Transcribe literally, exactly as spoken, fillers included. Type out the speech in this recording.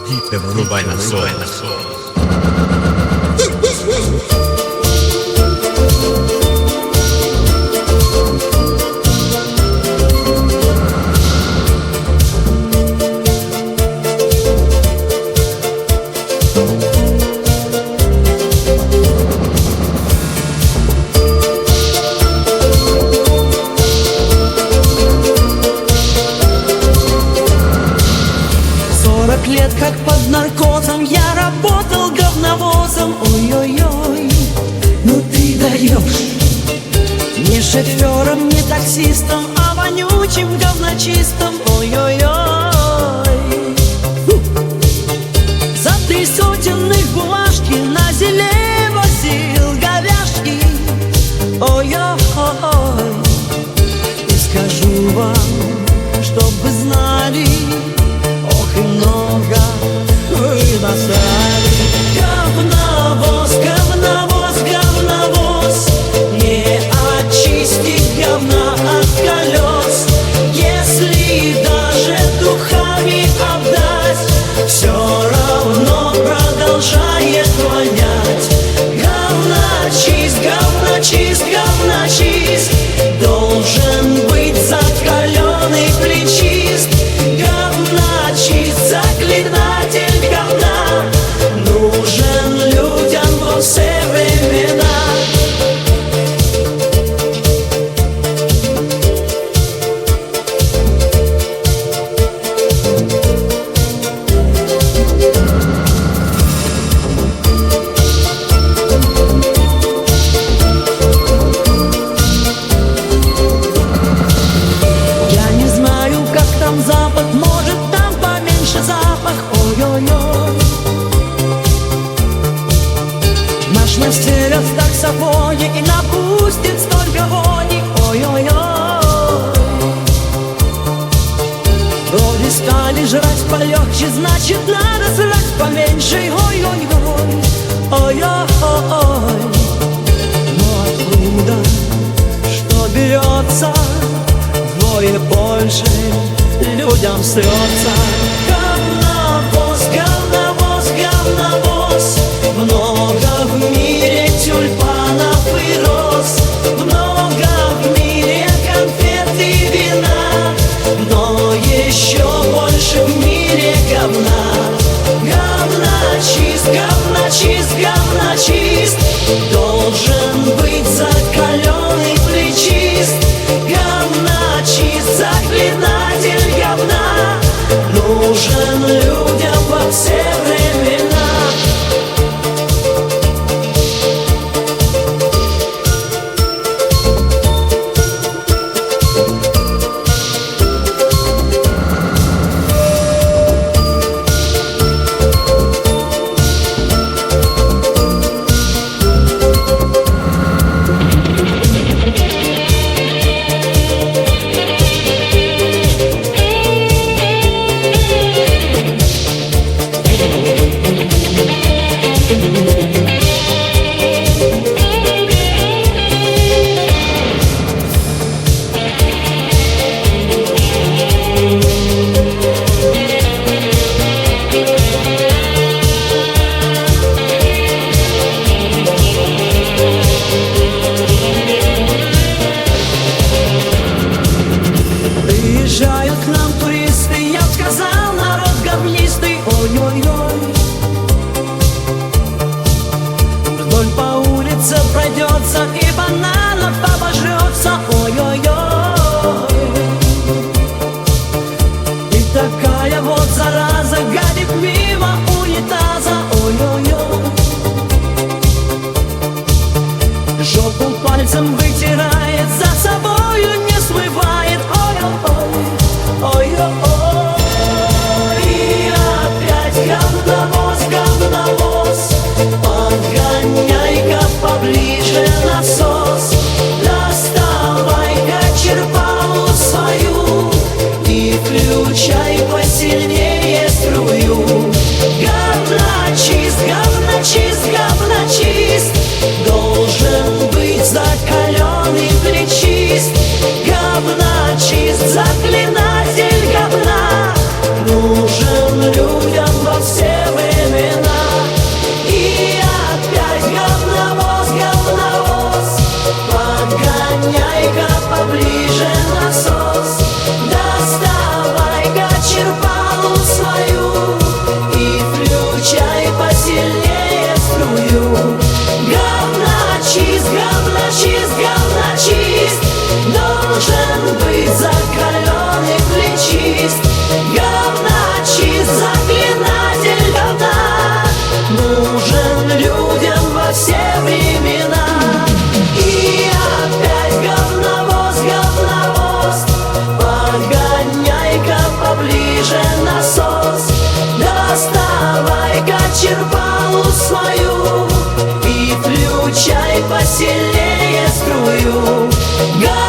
Keep them ruled by the soul. Лет как под наркозом я работал говновозом. Ой-ой-ой, ну ты даешь. Не шофером, не таксистом, а вонючим говночистом. Ой-ой-ой. За три сотенных бумажки на зеле возил говяжки. Ой-ой-ой. И скажу вам, чтоб вы знали, ох и много вы достали. Говновоз, говновоз, говновоз, не очистить говна от колес. Если даже духами обдать, все равно продолжает вонять. Говночист, говночист, говночист должен быть закаленный плечист. Говночист, заклинатель говна нужен людям во все времена. Я не знаю, как там Запад, может там поменьше запах. Ой-ой-ой. Наш настелят в таксофоне и напустит столько вони. Ой-ой-ой. Вроде стали жрать полегче, значит надо срать поменьше. Ой-ой-ой. Ой-ой-ой. Но откуда, что берется, вдвое больше людям срется. Говновоз, говновоз, говновоз, много в мире тюльпанов и роз, много в мире конфет и вина, но еще больше в мире говна. Говночист, говночист, говночист должен быть закаленный плечист. Говночист, заклинатель говна нужен людям во все времена. Приезжают к нам туристы, я б сказал, народ говнистый. Ой-ой-ой. Вдоль по улице пройдется и бананов обожрется. Ой-ой-ой. И такая вот зараза гадит мимо унитаза. Ой-ой-ой. Жопу пальцем вытирает, за собою не смывает. Ой-ой-ой. Ой-ой-ой. И опять говновоз, говновоз, подгоняй-ка поближе насос. Доставай-ка черпалу свою и включай посильнее струю. Говночист, говночист, говночист должен быть закаленный плечист. Говночист, заклинатель говна нужен людям во все поближе насос, доставай-ка черпалу свою и включай посильнее струю.